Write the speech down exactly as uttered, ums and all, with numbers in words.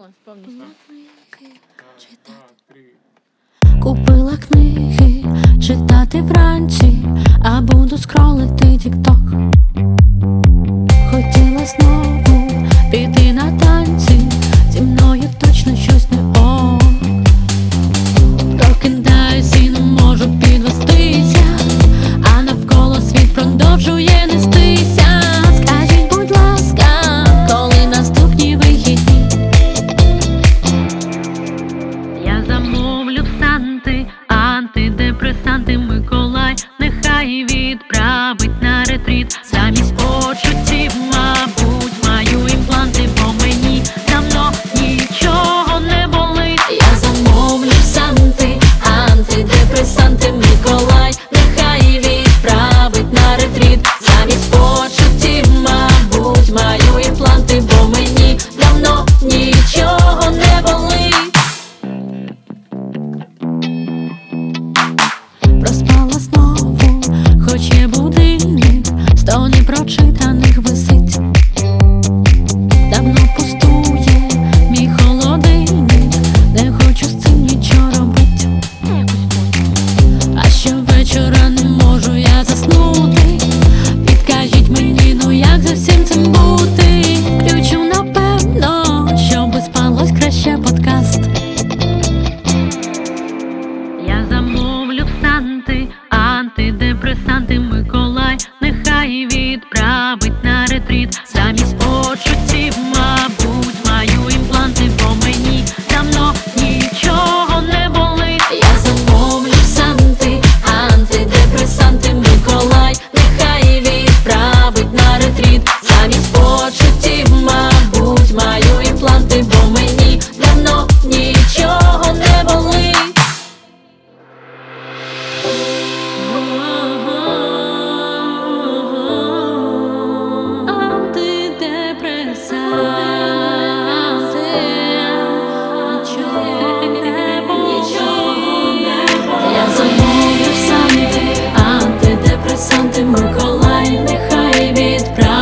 повністю. Купила книги, читати вранці, а буду скролити тік-ток. Хотіла знову піти на танці, зі мною точно щось не ок. Прокидаюсь і не можу підвестися, а навколо світ продовжує нестися. Скажіть, будь ласка, коли наступні вихідні? Я замовлю в Санти антидепресанти. Миколай нехай відправить на ретріт. Замість почуттів, мабуть, маю імпланти, бо мені давно нічого не болить. Я замовлю в Санти антидепресанти. Миколай нехай відправить на ретріт. Замість почуттів, мабуть, маю імпланти, бо мені давно нічого не болить. Проспала знову, хоч є будильник, сто непрочитаних висить. Давно пустує мій холодильник, не хочу з цим нічого робить. А щовечора не можу я заснути. Підкажіть мені, ну як за всім цим бути? Включу, напевно, щоби спалось краще подкаст. Я замовлю в Санти антидепресанти. Миколай нехай відправить на ретріт. Замість почуттів, мабуть, маю імпланти, бо мені давно нічого не болить. Я замовлю в Санти антидепресанти. Миколай нехай відправить на ретріт. Замість почуттів, мабуть, маю імпланти, бо мені давно нічого не болить. Я замовлю в Санти антидепресанти. Миколай нехай відправить